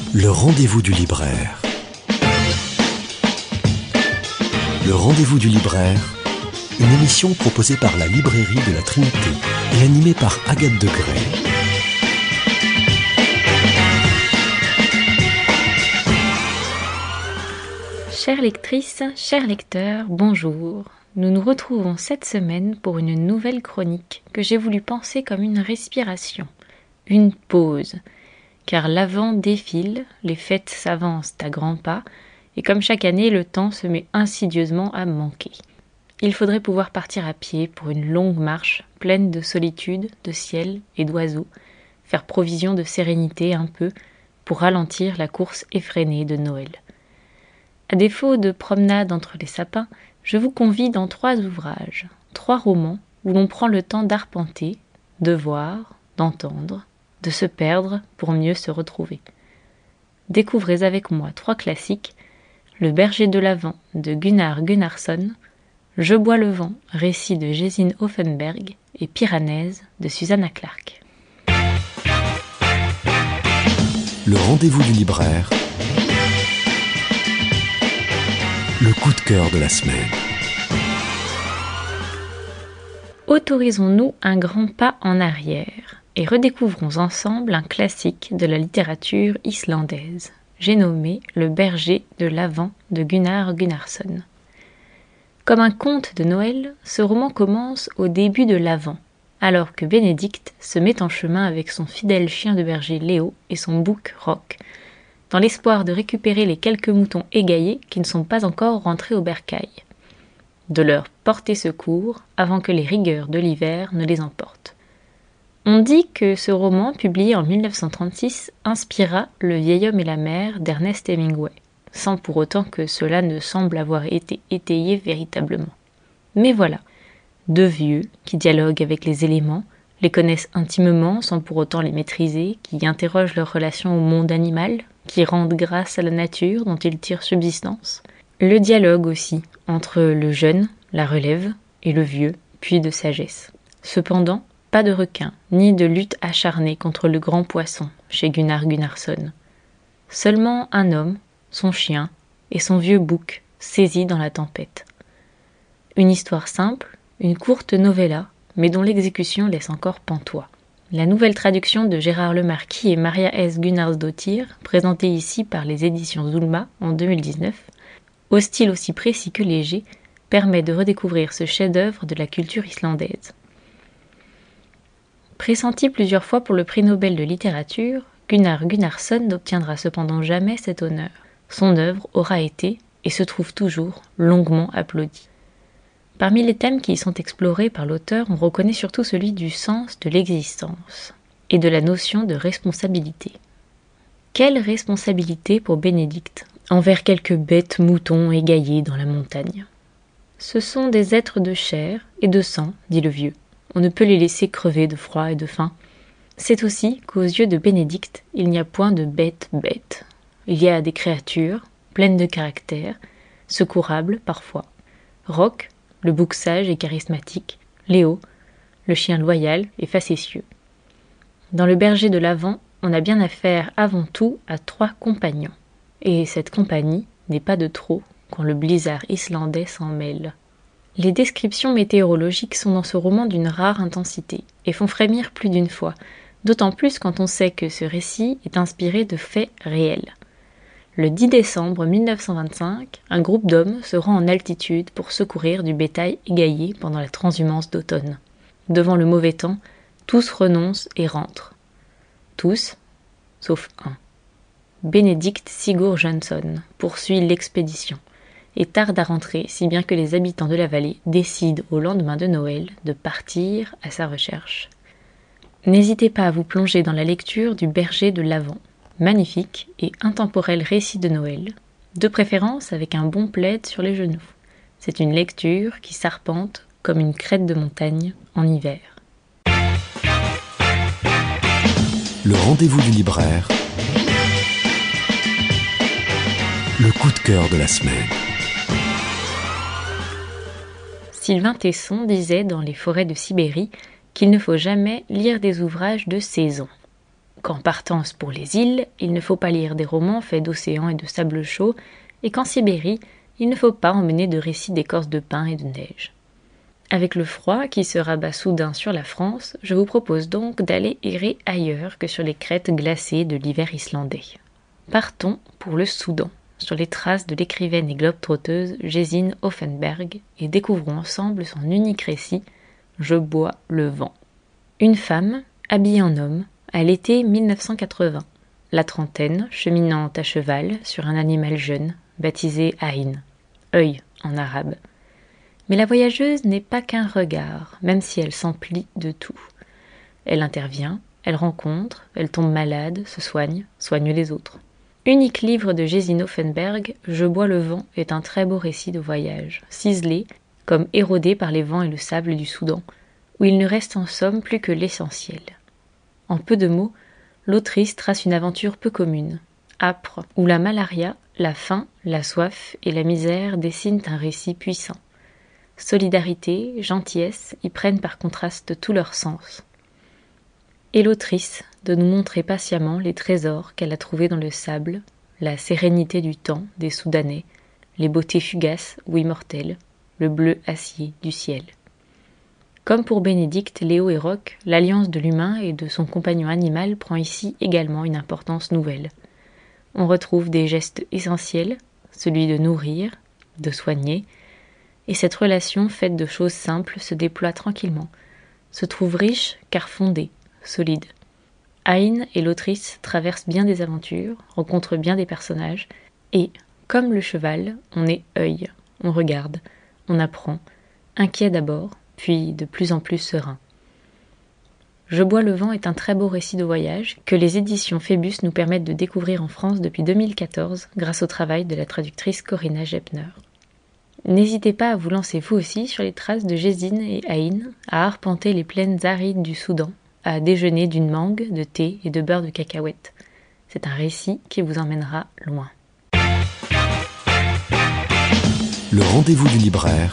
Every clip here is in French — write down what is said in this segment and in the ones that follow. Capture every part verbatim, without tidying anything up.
Le rendez-vous du libraire. Le rendez-vous du libraire, une émission proposée par la librairie de la Trinité et animée par Agathe Degré. Chères lectrices, chers lecteurs, bonjour. Nous nous retrouvons cette semaine pour une nouvelle chronique que j'ai voulu penser comme une respiration, une pause. Car l'Avent défile, les fêtes s'avancent à grands pas, et comme chaque année, le temps se met insidieusement à manquer. Il faudrait pouvoir partir à pied pour une longue marche, pleine de solitude, de ciel et d'oiseaux, faire provision de sérénité un peu, pour ralentir la course effrénée de Noël. À défaut de promenade entre les sapins, je vous convie dans trois ouvrages, trois romans où l'on prend le temps d'arpenter, de voir, d'entendre, de se perdre pour mieux se retrouver. Découvrez avec moi trois classiques, Le berger de l'Avent de Gunnar Gunnarsson, Je bois le vent, récit de Gesine Hoffenberg et Piranèse de Susanna Clark. Le rendez-vous du libraire. Le coup de cœur de la semaine. Autorisons-nous un grand pas en arrière et redécouvrons ensemble un classique de la littérature islandaise. J'ai nommé Le berger de l'Avent de Gunnar Gunnarsson. Comme un conte de Noël, ce roman commence au début de l'Avent, alors que Bénédicte se met en chemin avec son fidèle chien de berger Léo et son bouc Roc, dans l'espoir de récupérer les quelques moutons égaillés qui ne sont pas encore rentrés au bercail, de leur porter secours avant que les rigueurs de l'hiver ne les emportent. On dit que ce roman, publié en mille neuf cent trente-six, inspira Le vieil homme et la mer d'Ernest Hemingway, sans pour autant que cela ne semble avoir été étayé véritablement. Mais voilà, deux vieux qui dialoguent avec les éléments, les connaissent intimement sans pour autant les maîtriser, qui interrogent leur relation au monde animal, qui rendent grâce à la nature dont ils tirent subsistance. Le dialogue aussi, entre le jeune, la relève, et le vieux, puis de sagesse. Cependant, pas de requin, ni de lutte acharnée contre le grand poisson chez Gunnar Gunnarsson. Seulement un homme, son chien, et son vieux bouc, saisis dans la tempête. Une histoire simple, une courte novella, mais dont l'exécution laisse encore pantois. La nouvelle traduction de Gérard Lemarquis et Maria S. Gunnarsdóttir, présentée ici par les éditions Zulma en deux mille dix-neuf, au style aussi précis que léger, permet de redécouvrir ce chef-d'œuvre de la culture islandaise. Pressenti plusieurs fois pour le prix Nobel de littérature, Gunnar Gunnarsson n'obtiendra cependant jamais cet honneur. Son œuvre aura été, et se trouve toujours, longuement applaudie. Parmi les thèmes qui y sont explorés par l'auteur, on reconnaît surtout celui du sens de l'existence et de la notion de responsabilité. Quelle responsabilité pour Bénédicte envers quelques bêtes moutons égaillés dans la montagne? Ce sont des êtres de chair et de sang, dit le vieux. On ne peut les laisser crever de froid et de faim. C'est aussi qu'aux yeux de Bénédicte, il n'y a point de bêtes bêtes. Il y a des créatures, pleines de caractère, secourables parfois. Roc, le bouc sage et charismatique, Léo, le chien loyal et facétieux. Dans Le berger de l'Avent, on a bien affaire avant tout à trois compagnons. Et cette compagnie n'est pas de trop quand le blizzard islandais s'en mêle. Les descriptions météorologiques sont dans ce roman d'une rare intensité et font frémir plus d'une fois, d'autant plus quand on sait que ce récit est inspiré de faits réels. Le dix décembre mille neuf cent vingt-cinq, un groupe d'hommes se rend en altitude pour secourir du bétail égaillé pendant la transhumance d'automne. Devant le mauvais temps, tous renoncent et rentrent. Tous, sauf un. Benedict Sigurd Jonsson poursuit l'expédition et tarde à rentrer, si bien que les habitants de la vallée décident au lendemain de Noël de partir à sa recherche. N'hésitez pas à vous plonger dans la lecture du berger de l'Avent, magnifique et intemporel récit de Noël, de préférence avec un bon plaid sur les genoux. C'est une lecture qui s'arpente comme une crête de montagne en hiver. Le rendez-vous du libraire. Le coup de cœur de la semaine. Sylvain Tesson disait dans Les forêts de Sibérie qu'il ne faut jamais lire des ouvrages de saison. qu'en partance pour les îles, il ne faut pas lire des romans faits d'océan et de sable chaud, et qu'en Sibérie, il ne faut pas emmener de récits d'écorce de pin et de neige. Avec le froid qui se rabat soudain sur la France, je vous propose donc d'aller errer ailleurs que sur les crêtes glacées de l'hiver islandais. Partons pour le Soudan, sur les traces de l'écrivaine et globe-trotteuse Gesine Offenberg, et découvrons ensemble son unique récit « Je bois le vent ». Une femme, habillée en homme, à l'été mille neuf cent quatre-vingts, la trentaine, cheminant à cheval sur un animal jeune, baptisé Aïn, œil en arabe. Mais la voyageuse n'est pas qu'un regard, même si elle s'emplit de tout. Elle intervient, elle rencontre, elle tombe malade, se soigne, soigne les autres. Unique livre de Gesine Offenberg, Je bois le vent est un très beau récit de voyage, ciselé, comme érodé par les vents et le sable du Soudan, où il ne reste en somme plus que l'essentiel. En peu de mots, l'autrice trace une aventure peu commune, âpre, où la malaria, la faim, la soif et la misère dessinent un récit puissant. Solidarité, gentillesse y prennent par contraste tout leur sens. Et l'autrice de nous montrer patiemment les trésors qu'elle a trouvés dans le sable, la sérénité du temps des Soudanais, les beautés fugaces ou immortelles, le bleu acier du ciel. Comme pour Bénédicte, Léo et Roch, l'alliance de l'humain et de son compagnon animal prend ici également une importance nouvelle. On retrouve des gestes essentiels, celui de nourrir, de soigner, et cette relation faite de choses simples se déploie tranquillement, se trouve riche car fondée, solide. Aïn et l'autrice traversent bien des aventures, rencontrent bien des personnages, et, comme le cheval, on est œil, on regarde, on apprend, inquiet d'abord, puis de plus en plus serein. Je bois le vent est un très beau récit de voyage que les éditions Phébus nous permettent de découvrir en France depuis deux mille quatorze grâce au travail de la traductrice Corinna Gepner. N'hésitez pas à vous lancer vous aussi sur les traces de Gesine et Aïn, à arpenter les plaines arides du Soudan, à déjeuner d'une mangue, de thé et de beurre de cacahuète. C'est un récit qui vous emmènera loin. Le rendez-vous du libraire.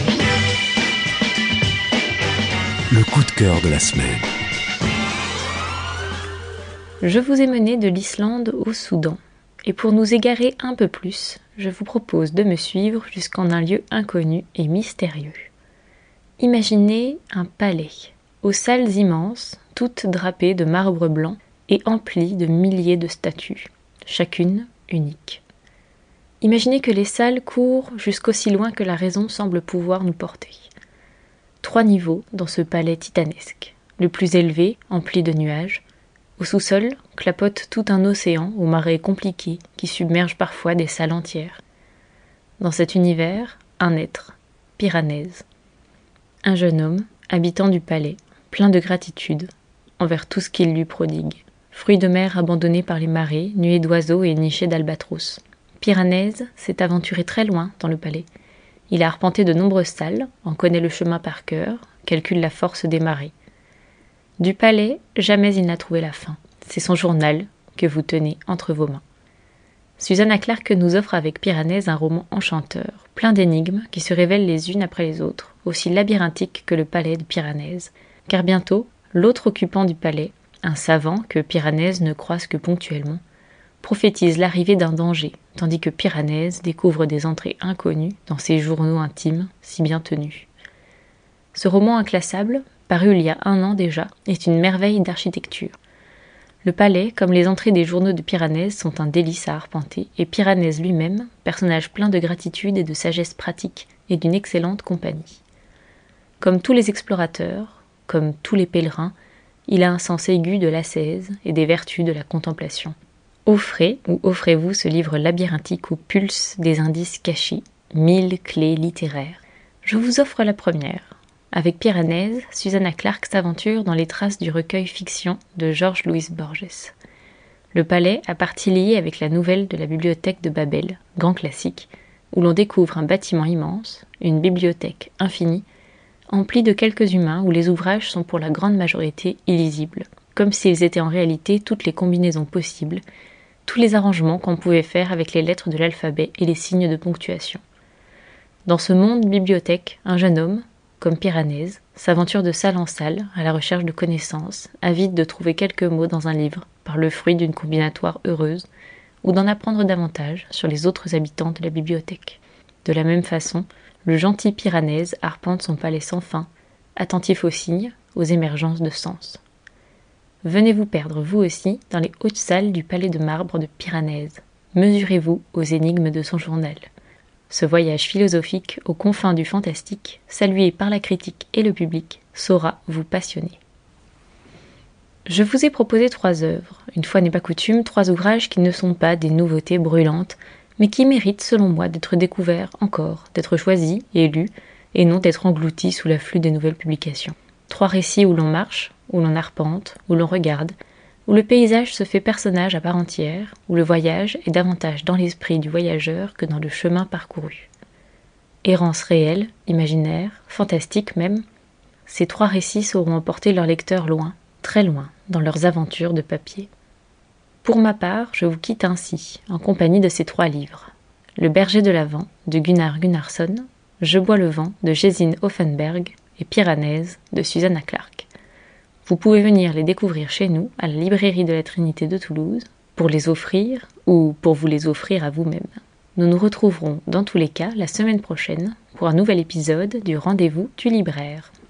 Le coup de cœur de la semaine. Je vous ai mené de l'Islande au Soudan, et pour nous égarer un peu plus, je vous propose de me suivre jusqu'en un lieu inconnu et mystérieux. Imaginez un palais, aux salles immenses, toutes drapées de marbre blanc et emplies de milliers de statues, chacune unique. Imaginez que les salles courent jusqu'aussi loin que la raison semble pouvoir nous porter. Trois niveaux dans ce palais titanesque. Le plus élevé, empli de nuages. Au sous-sol, clapote tout un océan aux marées compliquées qui submergent parfois des salles entières. Dans cet univers, un être, Piranèse. Un jeune homme, habitant du palais, plein de gratitude envers tout ce qu'il lui prodigue. Fruits de mer abandonnés par les marées, nuées d'oiseaux et nichés d'albatros. Piranèse s'est aventuré très loin dans le palais. Il a arpenté de nombreuses salles, en connaît le chemin par cœur, calcule la force des marées. Du palais, jamais il n'a trouvé la fin. C'est son journal que vous tenez entre vos mains. Susanna Clarke nous offre avec Piranèse un roman enchanteur, plein d'énigmes qui se révèlent les unes après les autres, aussi labyrinthiques que le palais de Piranèse. Car bientôt, l'autre occupant du palais, un savant que Piranèse ne croise que ponctuellement, prophétise l'arrivée d'un danger, tandis que Piranèse découvre des entrées inconnues dans ses journaux intimes si bien tenus. Ce roman inclassable, paru il y a un an déjà, est une merveille d'architecture. Le palais, comme les entrées des journaux de Piranèse, sont un délice à arpenter, et Piranèse lui-même, personnage plein de gratitude et de sagesse pratique, et d'une excellente compagnie. Comme tous les explorateurs, comme tous les pèlerins, il a un sens aigu de l'ascèse et des vertus de la contemplation. Offrez ou offrez-vous ce livre labyrinthique où pulsent des indices cachés, mille clés littéraires. Je vous offre la première. Avec Piranèse, Susanna Clarke s'aventure dans les traces du recueil fiction de Jorge Luis Borges. Le palais a partie liée avec la nouvelle de la bibliothèque de Babel, grand classique, où l'on découvre un bâtiment immense, une bibliothèque infinie, emplie de quelques humains où les ouvrages sont pour la grande majorité illisibles, comme s'ils étaient en réalité toutes les combinaisons possibles, tous les arrangements qu'on pouvait faire avec les lettres de l'alphabet et les signes de ponctuation. Dans ce monde bibliothèque, un jeune homme, comme Piranèse, s'aventure de salle en salle à la recherche de connaissances, avide de trouver quelques mots dans un livre, par le fruit d'une combinatoire heureuse, ou d'en apprendre davantage sur les autres habitants de la bibliothèque. De la même façon, le gentil Piranèse arpente son palais sans fin, attentif aux signes, aux émergences de sens. Venez vous perdre, vous aussi, dans les hautes salles du palais de marbre de Piranèse. Mesurez-vous aux énigmes de son journal. Ce voyage philosophique aux confins du fantastique, salué par la critique et le public, saura vous passionner. Je vous ai proposé trois œuvres, une fois n'est pas coutume, trois ouvrages qui ne sont pas des nouveautés brûlantes, mais qui méritent, selon moi, d'être découverts encore, d'être choisis et lus, et non d'être engloutis sous l'afflux des nouvelles publications. Trois récits où l'on marche, où l'on arpente, où l'on regarde, où le paysage se fait personnage à part entière, où le voyage est davantage dans l'esprit du voyageur que dans le chemin parcouru. Errance réelle, imaginaire, fantastique même, ces trois récits sauront emporter leur lecteur loin, très loin, dans leurs aventures de papier. Pour ma part, je vous quitte ainsi, en compagnie de ces trois livres. Le berger de l'Avent, de Gunnar Gunnarsson, Je bois le vent, de Gesine Offenberg, et Piranèse, de Susanna Clark. Vous pouvez venir les découvrir chez nous, à la librairie de la Trinité de Toulouse, pour les offrir, ou pour vous les offrir à vous-même. Nous nous retrouverons, dans tous les cas, la semaine prochaine, pour un nouvel épisode du Rendez-vous du libraire.